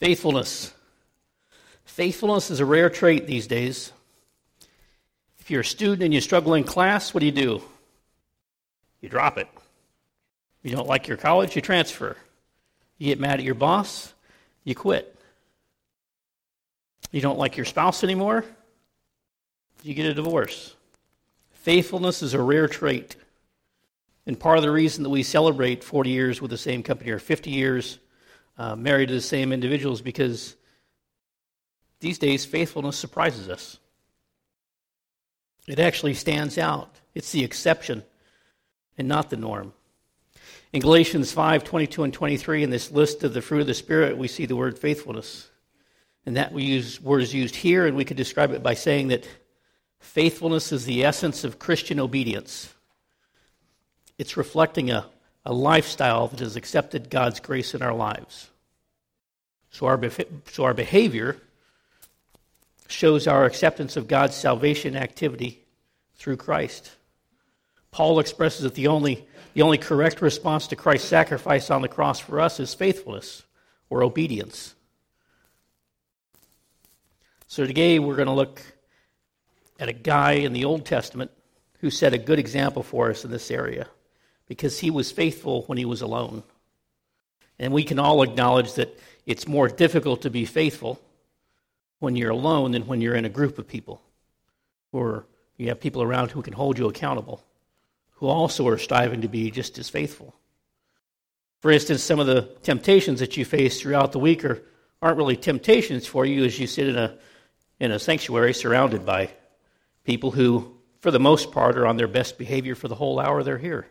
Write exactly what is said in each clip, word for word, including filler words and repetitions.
Faithfulness. Faithfulness is a rare trait these days. If you're a student and you struggle in class, what do you do? You drop it. You don't like your college, you transfer. You get mad at your boss, you quit. You don't like your spouse anymore, you get a divorce. Faithfulness is a rare trait. And part of the reason that we celebrate forty years with the same company or fifty years uh, married to the same individuals, because these days faithfulness surprises us. It actually stands out. It's the exception and not the norm. In Galatians five, twenty-two and twenty-three, in this list of the fruit of the Spirit, we see the word faithfulness. And that we use, word is used here, and we could describe it by saying that faithfulness is the essence of Christian obedience. It's reflecting a, a lifestyle that has accepted God's grace in our lives. So our, so our behavior shows our acceptance of God's salvation activity through Christ. Paul expresses that the only, the only correct response to Christ's sacrifice on the cross for us is faithfulness or obedience. So today we're going to look at a guy in the Old Testament who set a good example for us in this area, because he was faithful when he was alone. And we can all acknowledge that it's more difficult to be faithful when you're alone than when you're in a group of people, or you have people around who can hold you accountable, who also are striving to be just as faithful. For instance, some of the temptations that you face throughout the week are, aren't really temptations for you as you sit in a in a sanctuary surrounded by people who, for the most part, are on their best behavior for the whole hour they're here.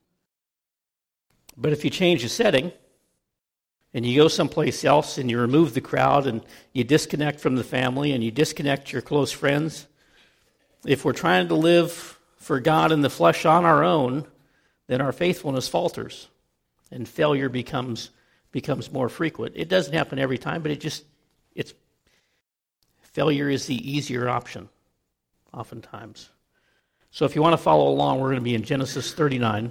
But if you change the setting and you go someplace else and you remove the crowd and you disconnect from the family and you disconnect your close friends, if we're trying to live for God in the flesh on our own, then our faithfulness falters and failure becomes becomes more frequent. It doesn't happen every time, but it just it's failure is the easier option oftentimes. So if you want to follow along, we're going to be in Genesis thirty-nine.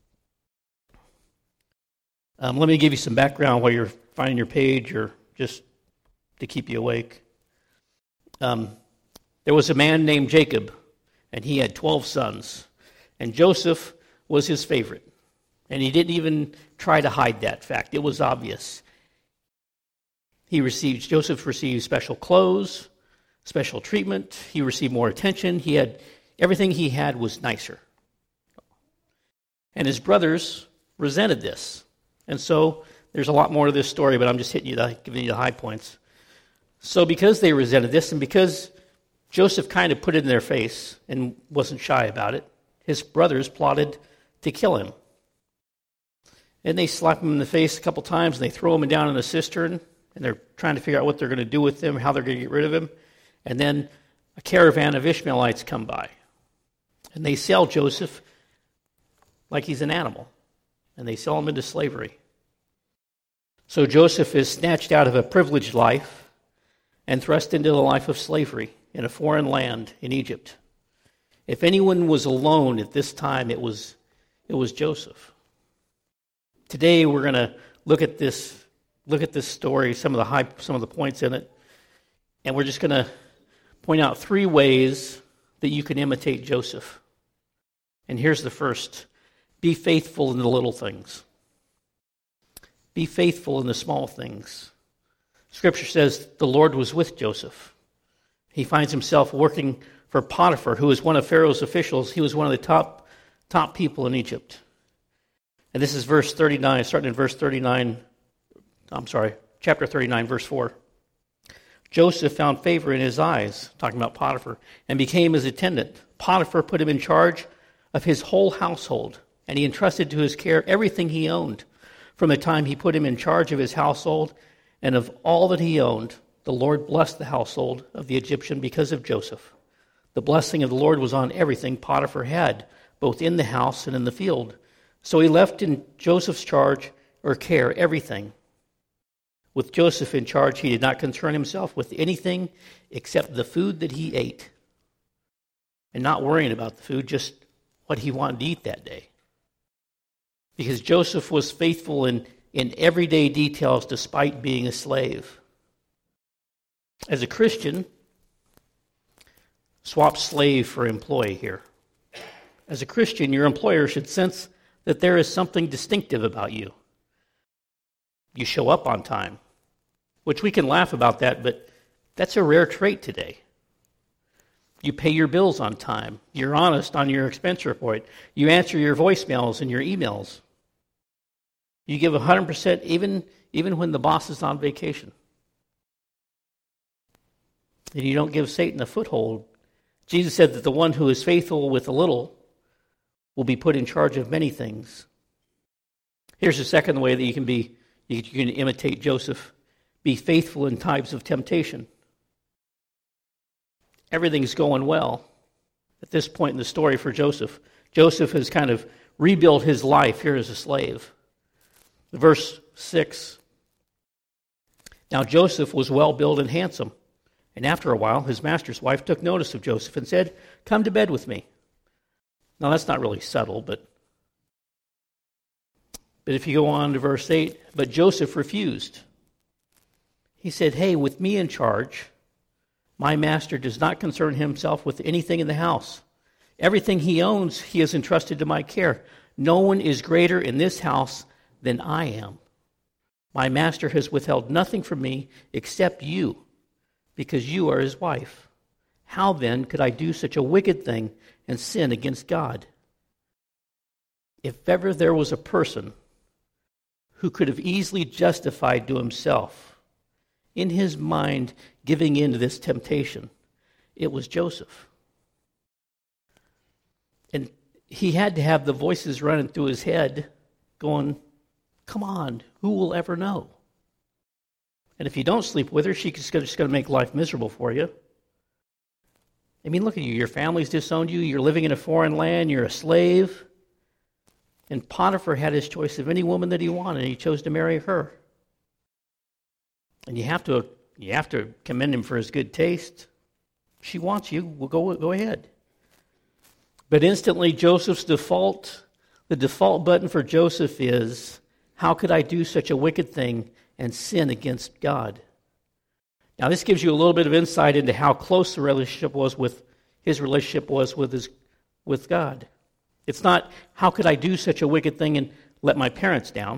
Um, let me give you some background while you're finding your page, or just to keep you awake. Um, there was a man named Jacob, and he had twelve sons. And Joseph was his favorite. And he didn't even try to hide that fact. It was obvious. He received, Joseph received special clothes, special treatment. He received more attention. He had, everything he had was nicer. And his brothers resented this. And so there's a lot more to this story, but I'm just hitting you, the, giving you the high points. So because they resented this, and because Joseph kind of put it in their face and wasn't shy about it, his brothers plotted to kill him. And they slap him in the face a couple times, and they throw him down in a cistern, and they're trying to figure out what they're going to do with him, how they're going to get rid of him. And then a caravan of Ishmaelites come by, and they sell Joseph like he's an animal, and they sell him into slavery. So Joseph is snatched out of a privileged life and thrust into the life of slavery in a foreign land in Egypt. If anyone was alone at this time, it was it was Joseph. Today we're going to look at this look at this story, some of the high, some of the points in it, and we're just going to point out three ways that you can imitate Joseph. And here's the first: be faithful in the little things. Be faithful in the small things. Scripture says the Lord was with Joseph. He finds himself working for Potiphar, who was one of Pharaoh's officials. He was one of the top top people in Egypt. And this is verse thirty-nine, starting in verse thirty-nine, I'm sorry, chapter thirty-nine, verse four. Joseph found favor in his eyes, talking about Potiphar, and became his attendant. Potiphar put him in charge of his whole household, and he entrusted to his care everything he owned. From the time he put him in charge of his household and of all that he owned, the Lord blessed the household of the Egyptian because of Joseph. The blessing of the Lord was on everything Potiphar had, both in the house and in the field. So he left in Joseph's charge or care everything. With Joseph in charge, he did not concern himself with anything except the food that he ate, and not worrying about the food, just what he wanted to eat that day. Because Joseph was faithful in, in everyday details despite being a slave. As a Christian, swap slave for employee here. As a Christian, your employer should sense that there is something distinctive about you. You show up on time, which we can laugh about that, but that's a rare trait today. You pay your bills on time. You're honest on your expense report. You answer your voicemails and your emails. You give one hundred percent even, even when the boss is on vacation. And you don't give Satan a foothold. Jesus said that the one who is faithful with a little will be put in charge of many things. Here's the second way that you can be, you can imitate Joseph. Be faithful in times of temptation. Everything's going well at this point in the story for Joseph. Joseph has kind of rebuilt his life here as a slave. Verse six. Now Joseph was well-built and handsome, and after a while his master's wife took notice of Joseph and said, "Come to bed with me." Now that's not really subtle, but but if you go on to verse eight, but Joseph refused. He said, "Hey, with me in charge, my master does not concern himself with anything in the house. Everything he owns, he has entrusted to my care. No one is greater in this house than I am. My master has withheld nothing from me except you, because you are his wife. How then could I do such a wicked thing and sin against God?" If ever there was a person who could have easily justified to himself in his mind giving in to this temptation, it was Joseph. And he had to have the voices running through his head going, "Come on, who will ever know? And if you don't sleep with her, she's just going to make life miserable for you. I mean, look at you. Your family's disowned you. You're living in a foreign land. You're a slave." And Potiphar had his choice of any woman that he wanted, and he chose to marry her. And you have to you have to commend him for his good taste. She wants you. Well, go go ahead. But instantly, Joseph's default, the default button for Joseph is, how could I do such a wicked thing and sin against God? Now, this gives you a little bit of insight into how close the relationship was with his relationship was with his with God. It's not, how could I do such a wicked thing and let my parents down?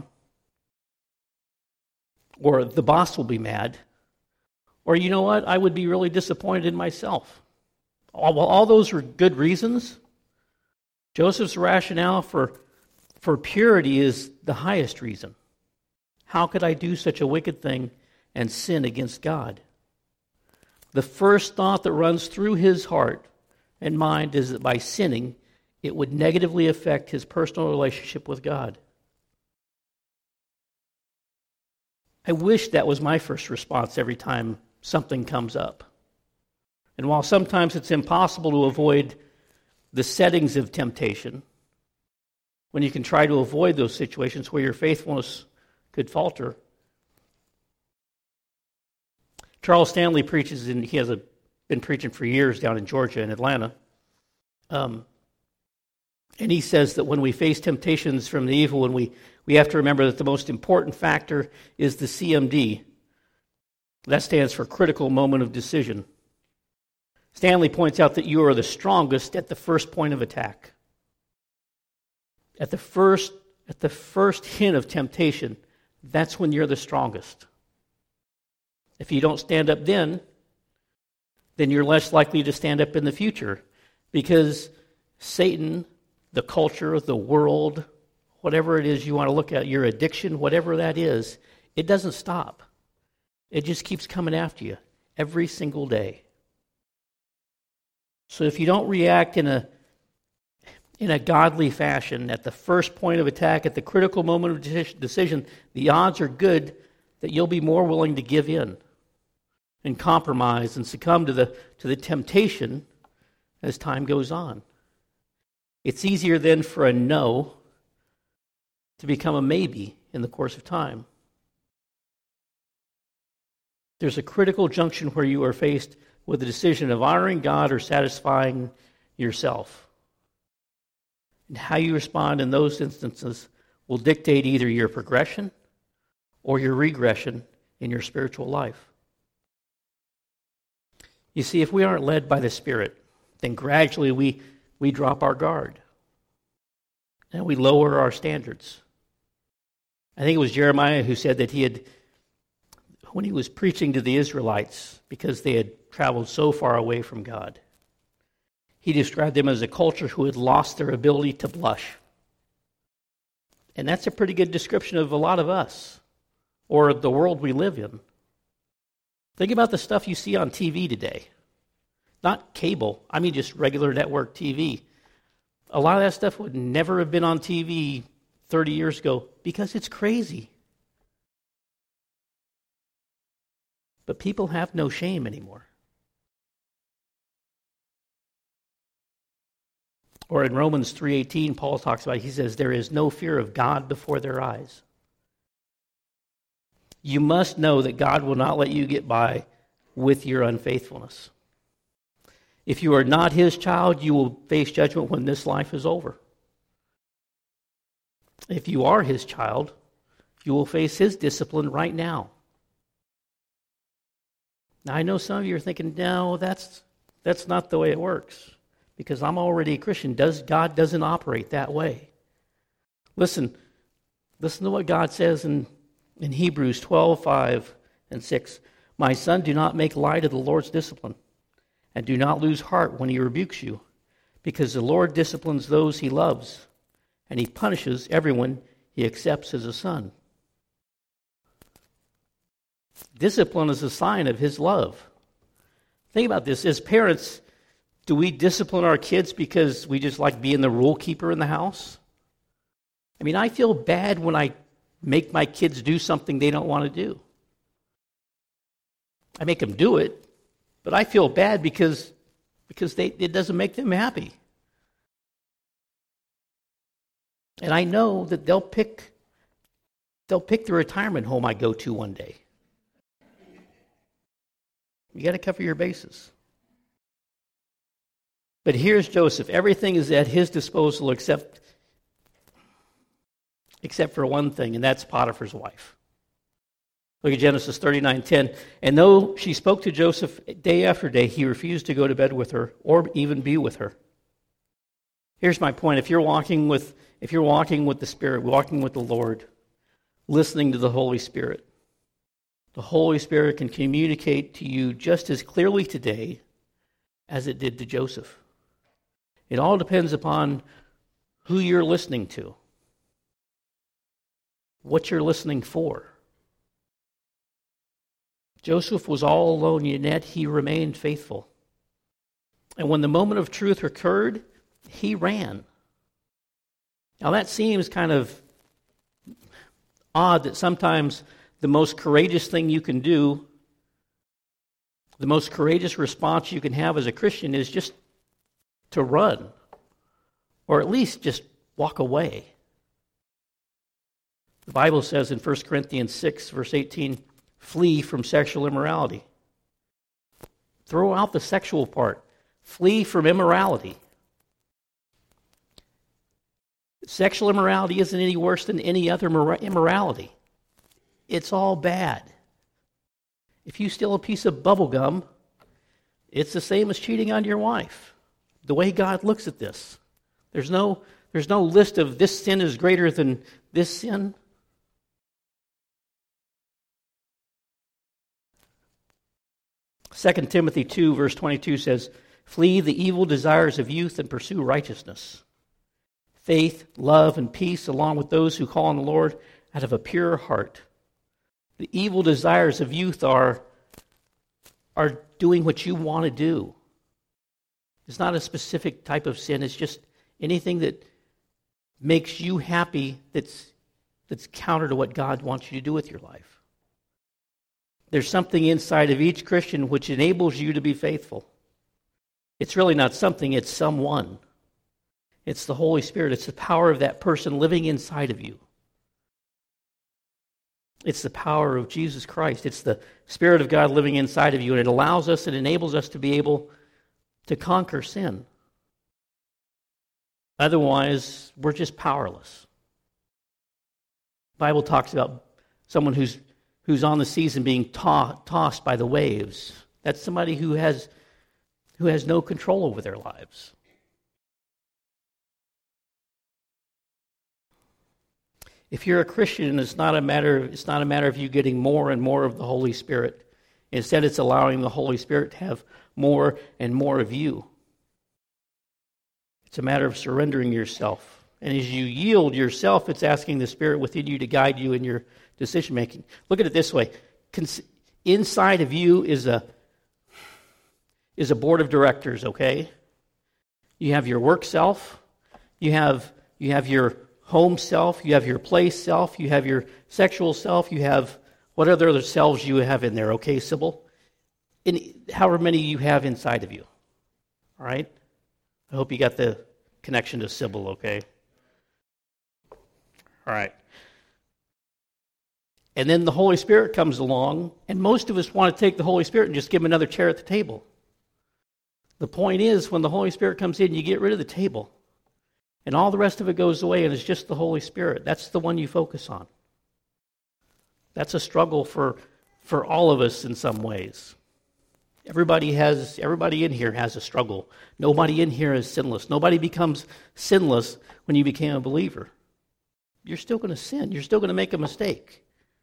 Or the boss will be mad. Or, you know what, I would be really disappointed in myself. All, well, all those are good reasons. Joseph's rationale for, for purity is the highest reason. How could I do such a wicked thing and sin against God? The first thought that runs through his heart and mind is that by sinning, it would negatively affect his personal relationship with God. I wish that was my first response every time something comes up. And while sometimes it's impossible to avoid the settings of temptation, when you can try to avoid those situations where your faithfulness could falter. Charles Stanley preaches, and he has a, been preaching for years down in Georgia and Atlanta. Um, and he says that when we face temptations from the evil one, we, we have to remember that the most important factor is the C M D. That stands for critical moment of decision. Stanley points out that you are the strongest at the first point of attack. At the first, at the first hint of temptation, that's when you're the strongest. If you don't stand up then, then you're less likely to stand up in the future, because Satan, the culture, the world, whatever it is you want to look at, your addiction, whatever that is, it doesn't stop. It just keeps coming after you every single day. So if you don't react in a in a godly fashion at the first point of attack, at the critical moment of decision, the odds are good that you'll be more willing to give in and compromise and succumb to the to the temptation as time goes on. It's easier then for a no to become a maybe in the course of time. There's a critical junction where you are faced with the decision of honoring God or satisfying yourself. And how you respond in those instances will dictate either your progression or your regression in your spiritual life. You see, if we aren't led by the Spirit, then gradually we, we drop our guard and we lower our standards. I think it was Jeremiah who said that he had, when he was preaching to the Israelites, because they had traveled so far away from God, he described them as a culture who had lost their ability to blush. And that's a pretty good description of a lot of us, or the world we live in. Think about the stuff you see on T V today. Not cable, I mean just regular network T V. A lot of that stuff would never have been on T V thirty years ago because it's crazy. But people have no shame anymore. Or in Romans three eighteen, Paul talks about, he says, there is no fear of God before their eyes. You must know that God will not let you get by with your unfaithfulness. If you are not his child, you will face judgment when this life is over. If you are his child, you will face his discipline right now. Now, I know some of you are thinking, no, that's that's not the way it works, because I'm already a Christian. Does God doesn't operate that way. Listen, listen to what God says in, in Hebrews twelve, five and six. My son, do not make light of the Lord's discipline, and do not lose heart when he rebukes you, because the Lord disciplines those he loves, and he punishes everyone he accepts as a son. Discipline is a sign of his love. Think about this. As parents, do we discipline our kids because we just like being the rule keeper in the house? I mean, I feel bad when I make my kids do something they don't want to do. I make them do it, but I feel bad because, because they, it doesn't make them happy. And I know that they'll pick, they'll pick the retirement home I go to one day. You got to cover your bases. But here's Joseph. Everything is at his disposal except, except for one thing, and that's Potiphar's wife. Look at Genesis thirty-nine ten. And though she spoke to Joseph day after day, he refused to go to bed with her or even be with her. Here's my point. If you're walking with, if you're walking with the Spirit, walking with the Lord, listening to the Holy Spirit, the Holy Spirit can communicate to you just as clearly today as it did to Joseph. It all depends upon who you're listening to, what you're listening for. Joseph was all alone, yet he remained faithful. And when the moment of truth occurred, he ran. Now that seems kind of odd that sometimes the most courageous thing you can do, the most courageous response you can have as a Christian is just to run, or at least just walk away. The Bible says in First Corinthians six, verse eighteen, flee from sexual immorality. Throw out the sexual part. Flee from immorality. Sexual immorality isn't any worse than any other immorality. It's all bad. If you steal a piece of bubble gum, it's the same as cheating on your wife. The way God looks at this. There's no, there's no list of this sin is greater than this sin. Second Timothy two, verse twenty-two says, flee the evil desires of youth and pursue righteousness, faith, love, and peace, along with those who call on the Lord out of a pure heart. The evil desires of youth are, are doing what you want to do. It's not a specific type of sin. It's just anything that makes you happy that's, that's counter to what God wants you to do with your life. There's something inside of each Christian which enables you to be faithful. It's really not something, it's someone. It's the Holy Spirit. It's the power of that person living inside of you. It's the power of Jesus Christ. It's the Spirit of God living inside of you, and it allows us, it enables us to be able to conquer sin. Otherwise, we're just powerless. The Bible talks about someone who's who's on the seas and being to- tossed by the waves. That's somebody who has who has no control over their lives. If you're a Christian, it's not a matter, it's not a matter of you getting more and more of the Holy Spirit. Instead, it's allowing the Holy Spirit to have more and more of you. It's a matter of surrendering yourself. And as you yield yourself, it's asking the Spirit within you to guide you in your decision-making. Look at it this way. Inside of you is a, is a board of directors, okay? You have your work self. You have, you have your home self. You have your place self. You have your sexual self. You have what other other selves you have in there, okay, Sybil? In, however many you have inside of you. All right? I hope you got the connection to Sybil, okay? All right. And then the Holy Spirit comes along, and most of us want to take the Holy Spirit and just give him another chair at the table. The point is, when the Holy Spirit comes in, you get rid of the table. And all the rest of it goes away, and it's just the Holy Spirit. That's the one you focus on. That's a struggle for, for all of us in some ways. Everybody has, everybody in here has a struggle. Nobody in here is sinless. Nobody becomes sinless when you became a believer. You're still going to sin. You're still going to make a mistake.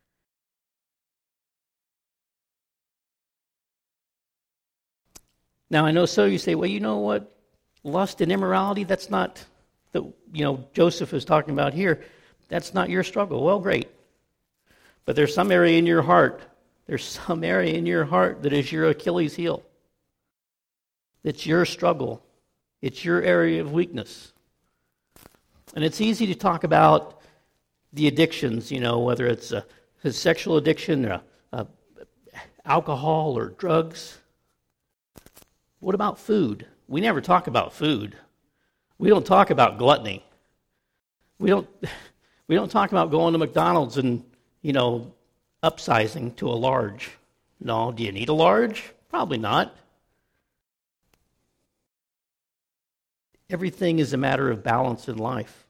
Now, I know so you say, well, you know what? Lust and immorality, that's not, the, you know, Joseph is talking about here. That's not your struggle. Well, great. But there's some area in your heart, there's some area in your heart that is your Achilles heel. It's your struggle. It's your area of weakness. And it's easy to talk about the addictions, you know, whether it's a, a sexual addiction, or a, a, alcohol, or drugs. What about food? We never talk about food. We don't talk about gluttony. We don't. We don't talk about going to McDonald's and, you know, upsizing to a large. No, do you need a large? Probably not. Everything is a matter of balance in life.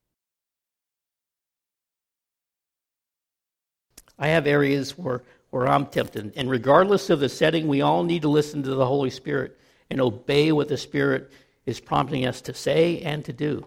I have areas where, where I'm tempted, and regardless of the setting, we all need to listen to the Holy Spirit and obey what the Spirit is prompting us to say and to do.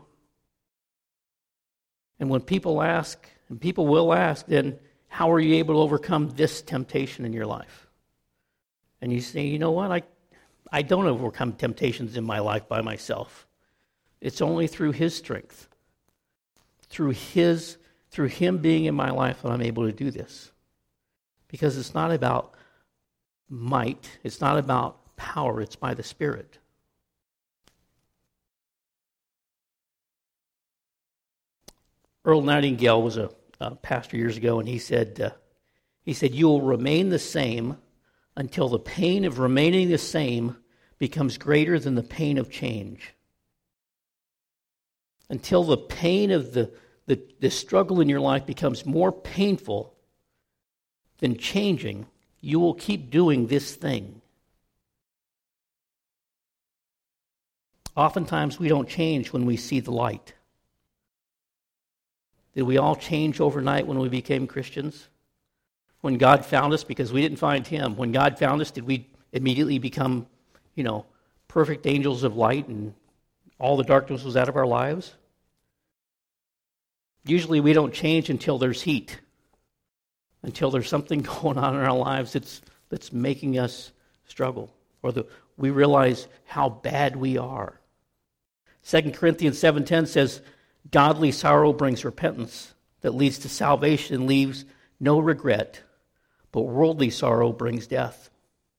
And when people ask, and people will ask, then how are you able to overcome this temptation in your life? And you say, you know what, I, I don't overcome temptations in my life by myself. It's only through His strength, through His, through Him being in my life that I'm able to do this. Because it's not about might, it's not about power, it's by the Spirit. Earl Nightingale was a, a pastor years ago, and he said, uh, he said, you will remain the same until the pain of remaining the same becomes greater than the pain of change. Until the pain of the, the, the struggle in your life becomes more painful than changing, you will keep doing this thing. Oftentimes we don't change when we see the light. Did we all change overnight when we became Christians? When God found us, because we didn't find Him. When God found us, did we immediately become, you know, perfect angels of light and all the darkness was out of our lives? Usually we don't change until there's heat, until there's something going on in our lives that's, that's making us struggle, or the, we realize how bad we are. Second Corinthians seven ten says, godly sorrow brings repentance that leads to salvation and leaves no regret, but worldly sorrow brings death.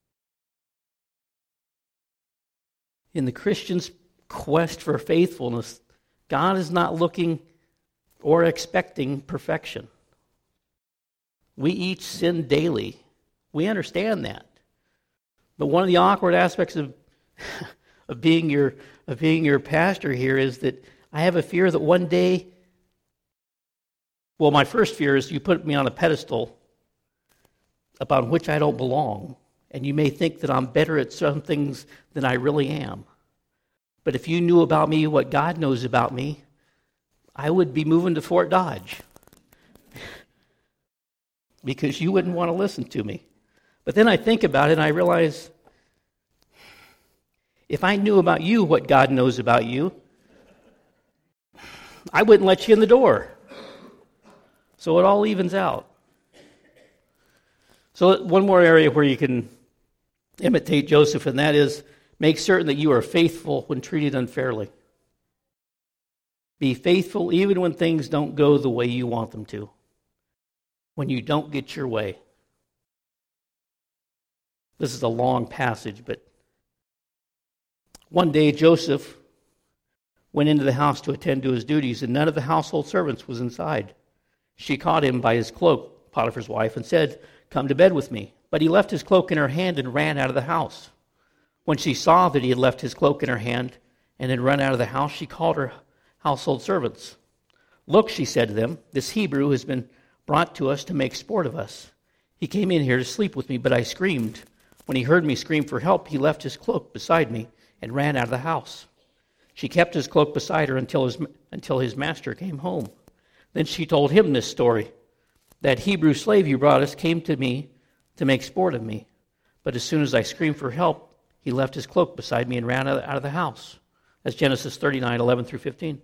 In the Christian's quest for faithfulness, God is not looking or expecting perfection. We each sin daily. We understand that. But one of the awkward aspects of, of being your of being your pastor here is that I have a fear that one day, well, my first fear is you put me on a pedestal upon which I don't belong, and you may think that I'm better at some things than I really am. But if you knew about me what God knows about me, I would be moving to Fort Dodge because you wouldn't want to listen to me. But then I think about it and I realize If I knew about you what God knows about you, I wouldn't let you in the door. So it all evens out. So one more area where you can imitate Joseph, and that is make certain that you are faithful when treated unfairly. Be faithful even when things don't go the way you want them to. When you don't get your way. This is a long passage, but one day Joseph went into the house to attend to his duties, and none of the household servants was inside. She caught him by his cloak, Potiphar's wife, and said, "Come to bed with me." But he left his cloak in her hand and ran out of the house. When she saw that he had left his cloak in her hand and had run out of the house, she called her household servants. "Look," she said to them, "this Hebrew has been brought to us to make sport of us. He came in here to sleep with me, but I screamed. When he heard me scream for help, he left his cloak beside me and ran out of the house." She kept his cloak beside her until his, until his master came home. Then she told him this story. "That Hebrew slave you brought us came to me to make sport of me. But as soon as I screamed for help, he left his cloak beside me and ran out of the house." That's Genesis thirty-nine, eleven through fifteen.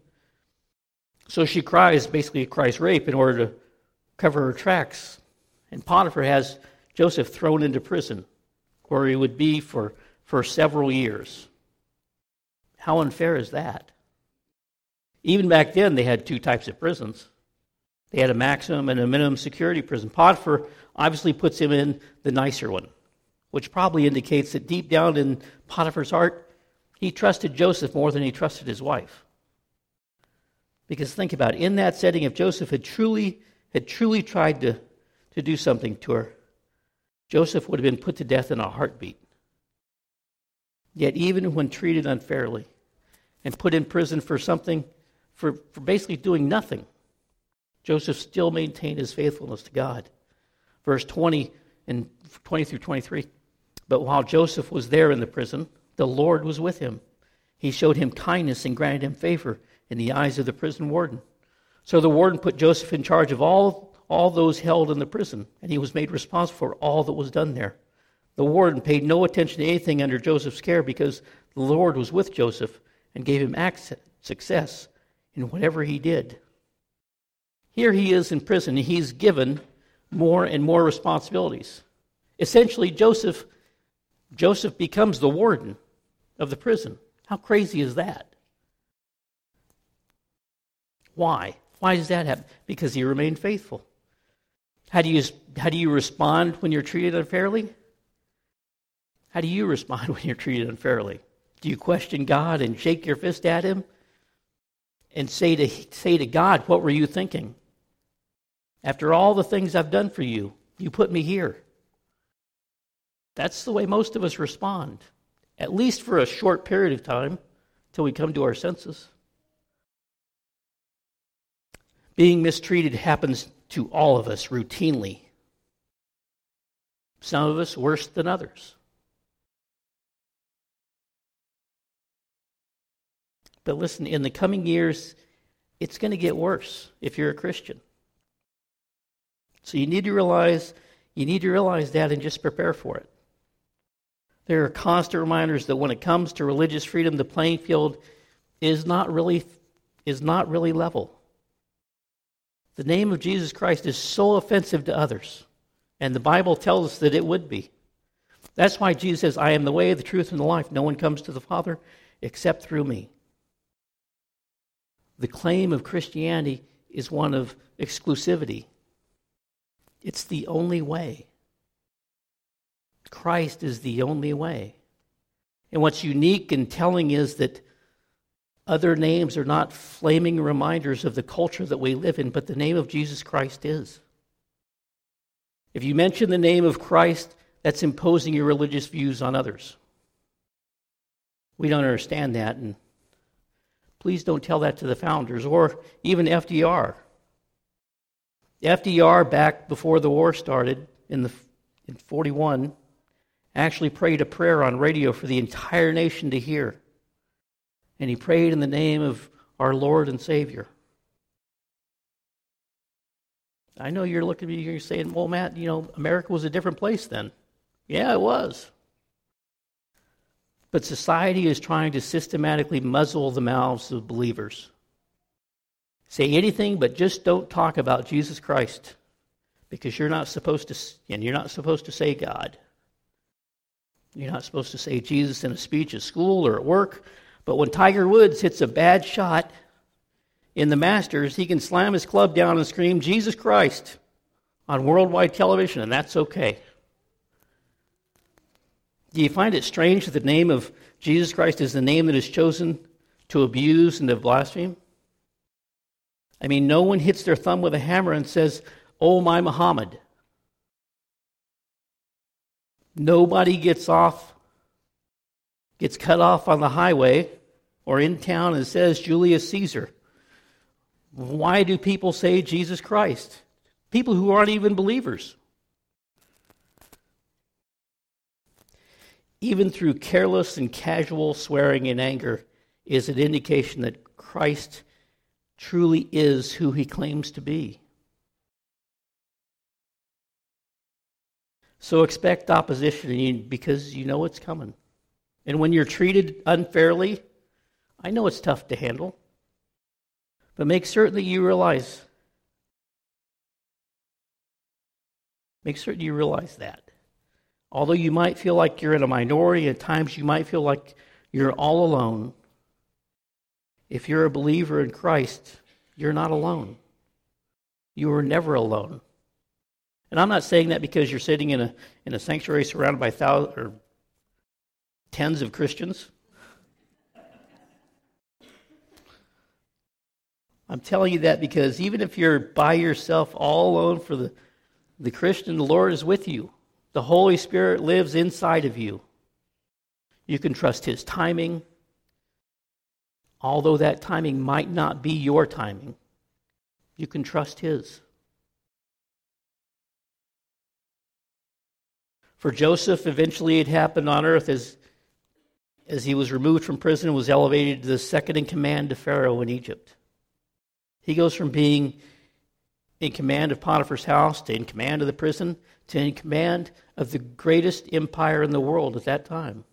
So she cries, basically cries rape in order to cover her tracks. And Potiphar has Joseph thrown into prison, where he would be for, for several years. How unfair is that? Even back then, they had two types of prisons. They had a maximum and a minimum security prison. Potiphar obviously puts him in the nicer one, which probably indicates that deep down in Potiphar's heart, he trusted Joseph more than he trusted his wife. Because think about it, in that setting, if Joseph had truly had truly tried to, to do something to her, Joseph would have been put to death in a heartbeat. Yet even when treated unfairly and put in prison for something, for, for basically doing nothing, Joseph still maintained his faithfulness to God. Verse twenty and twenty through twenty-three. "But while Joseph was there in the prison, the Lord was with him. He showed him kindness and granted him favor in the eyes of the prison warden. So the warden put Joseph in charge of all, all those held in the prison, and he was made responsible for all that was done there. The warden paid no attention to anything under Joseph's care because the Lord was with Joseph and gave him access, success in whatever he did." Here he is in prison, and he's given more and more responsibilities. Essentially, Joseph, Joseph becomes the warden of the prison. How crazy is that? Why? Why does that happen? Because he remained faithful. How do you, how do you respond when you're treated unfairly? How do you respond when you're treated unfairly? Do you question God and shake your fist at him and say to, say to God, "What were you thinking? After all the things I've done for you, you put me here." That's the way most of us respond, at least for a short period of time, till we come to our senses. Being mistreated happens to all of us routinely. Some of us worse than others. But listen, in the coming years, it's going to get worse if you're a Christian. So you need to realize, you need to realize that and just prepare for it. There are constant reminders that when it comes to religious freedom, the playing field is not really, is not really level. The name of Jesus Christ is so offensive to others, and the Bible tells us that it would be. That's why Jesus says, "I am the way, the truth, and the life. No one comes to the Father except through me." The claim of Christianity is one of exclusivity. It's the only way. Christ is the only way. And what's unique and telling is that other names are not flaming reminders of the culture that we live in, but the name of Jesus Christ is. If you mention the name of Christ, that's imposing your religious views on others. We don't understand that, and please don't tell that to the founders or even F D R. F D R, back before the war started in the in forty-one, actually prayed a prayer on radio for the entire nation to hear. And he prayed in the name of our Lord and Savior. I know you're looking at me, you're saying, "Well, Matt, you know, America was a different place then." Yeah, it was. But society is trying to systematically muzzle the mouths of believers. Say anything, but just don't talk about Jesus Christ, because you're not supposed to, and you're not supposed to say God. You're not supposed to say Jesus in a speech at school or at work. But when Tiger Woods hits a bad shot in the Masters, he can slam his club down and scream, Jesus Christ, on worldwide television, and that's okay. Do you find it strange that the name of Jesus Christ is the name that is chosen to abuse and to blaspheme? I mean, no one hits their thumb with a hammer and says, oh, my Muhammad. Nobody gets off, gets cut off on the highway or in town and says Julius Caesar. Why do people say Jesus Christ? People who aren't even believers. Even through careless and casual swearing in anger is an indication that Christ truly is who he claims to be. So expect opposition because you know it's coming. And when you're treated unfairly, I know it's tough to handle, but make certain that you realize, make certain you realize that. Although you might feel like you're in a minority, at times you might feel like you're all alone. If you're a believer in Christ, you're not alone. You are never alone. And I'm not saying that because you're sitting in a in a sanctuary surrounded by thousands or tens of Christians. I'm telling you that because even if you're by yourself all alone for the, the Christian, the Lord is with you. The Holy Spirit lives inside of you. You can trust his timing, although that timing might not be your timing. You can trust his. For Joseph, eventually it happened on earth as, as he was removed from prison and was elevated to the second in command to Pharaoh in Egypt. He goes from being in command of Potiphar's house to in command of the prison to in command of the greatest empire in the world at that time.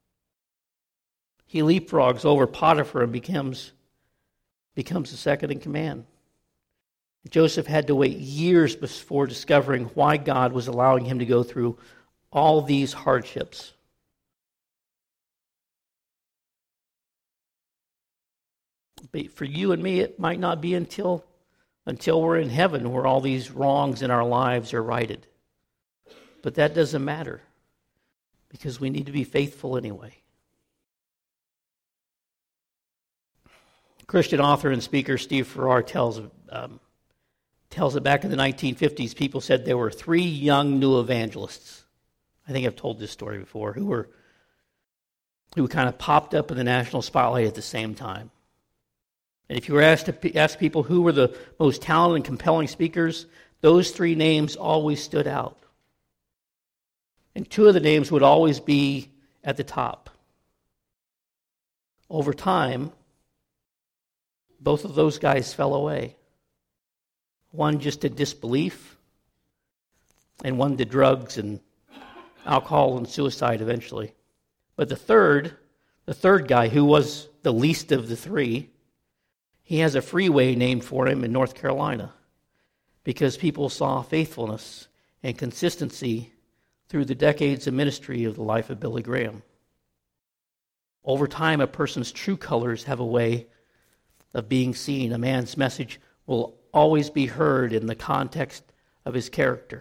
He leapfrogs over Potiphar and becomes, becomes the second in command. Joseph had to wait years before discovering why God was allowing him to go through all these hardships. But for you and me, it might not be until, until we're in heaven where all these wrongs in our lives are righted. But that doesn't matter because we need to be faithful anyway. Christian author and speaker Steve Farrar tells um, tells that back in the nineteen fifties, people said there were three young new evangelists. I think I've told this story before, who were who kind of popped up in the national spotlight at the same time. And if you were asked to ask people who were the most talented and compelling speakers, those three names always stood out. And two of the names would always be at the top. Over time, both of those guys fell away. One just to disbelief, and one to drugs and alcohol and suicide eventually. But the third, the third guy, who was the least of the three, he has a freeway named for him in North Carolina because people saw faithfulness and consistency through the decades of ministry of the life of Billy Graham. Over time, a person's true colors have a way of being seen. A man's message will always be heard in the context of his character.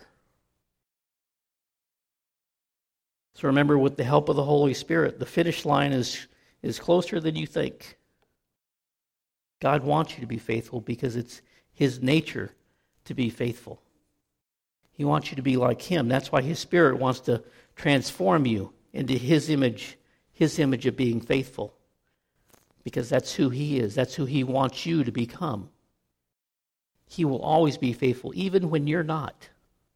So remember, with the help of the Holy Spirit, the finish line is, is closer than you think. God wants you to be faithful because it's his nature to be faithful. He wants you to be like him. That's why his Spirit wants to transform you into his image, his image of being faithful. Because that's who he is. That's who he wants you to become. He will always be faithful, even when you're not.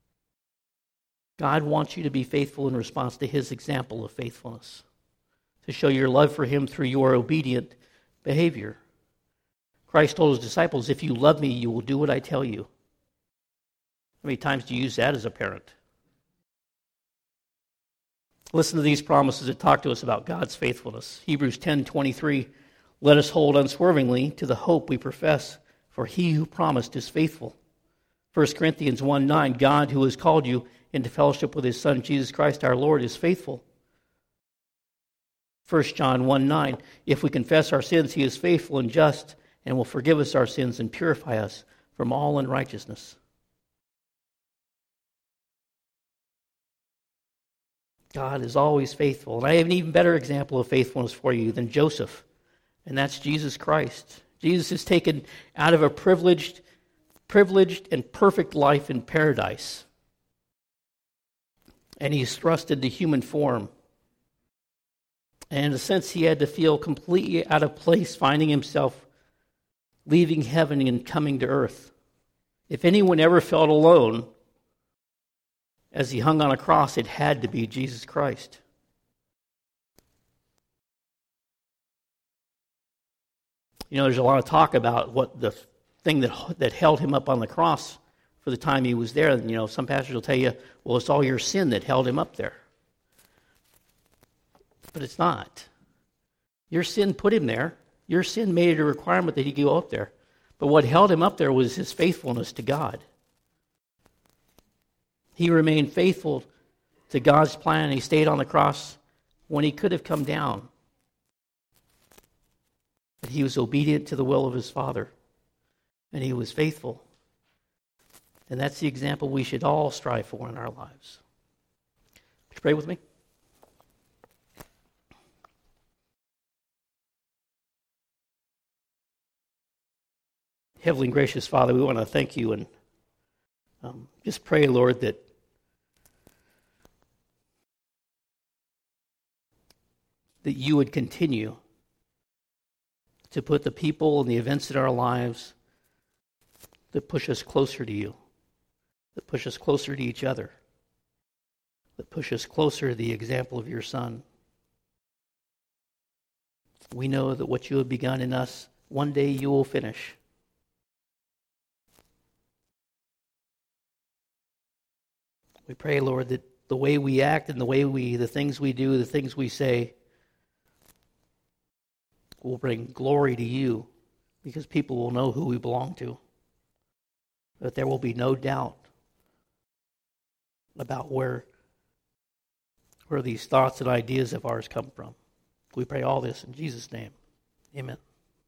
God wants you to be faithful in response to his example of faithfulness, to show your love for him through your obedient behavior. Christ told his disciples, if you love me, you will do what I tell you. How many times do you use that as a parent? Listen to these promises that talk to us about God's faithfulness. Hebrews ten twenty-three, let us hold unswervingly to the hope we profess, for he who promised is faithful. First Corinthians one nine, God who has called you into fellowship with his Son, Jesus Christ our Lord, is faithful. First John one nine, if we confess our sins, he is faithful and just and will forgive us our sins and purify us from all unrighteousness. God is always faithful. And I have an even better example of faithfulness for you than Joseph, and that's Jesus Christ. Jesus is taken out of a privileged, privileged and perfect life in paradise, and he's thrust into human form. And in a sense, he had to feel completely out of place, finding himself leaving heaven and coming to earth. If anyone ever felt alone as he hung on a cross, it had to be Jesus Christ. You know, there's a lot of talk about what the thing that that held him up on the cross for the time he was there. And, you know, some pastors will tell you, well, it's all your sin that held him up there. But it's not. Your sin put him there. Your sin made it a requirement that he go up there. But what held him up there was his faithfulness to God. He remained faithful to God's plan. He stayed on the cross when he could have come down. But he was obedient to the will of his Father. And he was faithful. And that's the example we should all strive for in our lives. Would you pray with me? Heavenly and gracious Father, we want to thank you and um, just pray, Lord, that that you would continue to put the people and the events in our lives that push us closer to you, that push us closer to each other, that push us closer to the example of your Son. We know that what you have begun in us, one day you will finish. We pray, Lord, that the way we act and the way we, the things we do, the things we say, will bring glory to you, because people will know who we belong to. That there will be no doubt about where, where these thoughts and ideas of ours come from. We pray all this in Jesus' name. Amen.